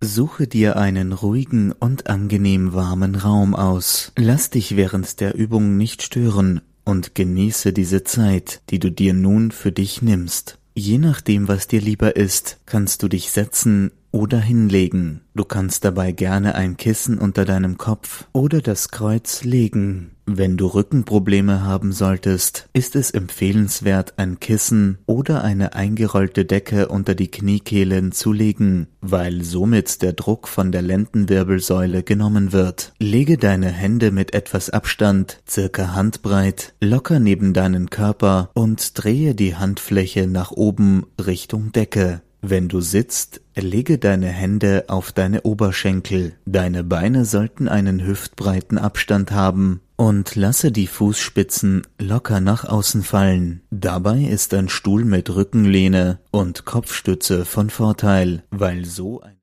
Suche dir einen ruhigen und angenehm warmen Raum aus. Lass dich während der Übung nicht stören und genieße diese Zeit, die du dir nun für dich nimmst. Je nachdem, was dir lieber ist, kannst du dich setzen oder hinlegen. Du kannst dabei gerne ein Kissen unter deinem Kopf oder das Kreuz legen. Wenn du Rückenprobleme haben solltest, ist es empfehlenswert, ein Kissen oder eine eingerollte Decke unter die Kniekehlen zu legen, weil somit der Druck von der Lendenwirbelsäule genommen wird. Lege deine Hände mit etwas Abstand, circa handbreit, locker neben deinen Körper und drehe die Handfläche nach oben Richtung Decke. Wenn du sitzt, lege deine Hände auf deine Oberschenkel. Deine Beine sollten einen hüftbreiten Abstand haben und lasse die Fußspitzen locker nach außen fallen. Dabei ist ein Stuhl mit Rückenlehne und Kopfstütze von Vorteil, weil so ein